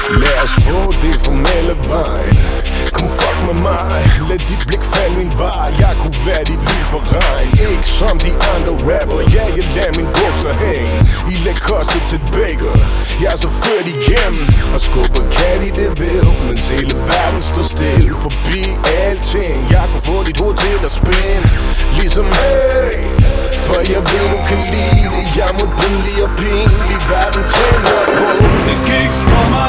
Lad os få det formelle vej. Kom fuck med mig, lad dit blik falde min vej. Jeg kunne være dit liv for regn. Ikke som de andre rapper, ja jeg lader min bukser hænge i Lacoste til Baker. Jeg er så ført hjem og skubber kat i det vil, mens hele verden står stille forbi alting. Jeg kunne få dit hoved til at spænde ligesom hey, for jeg ved du kan lide det. Jeg må blive og pinlig, verden tænder på. Det gik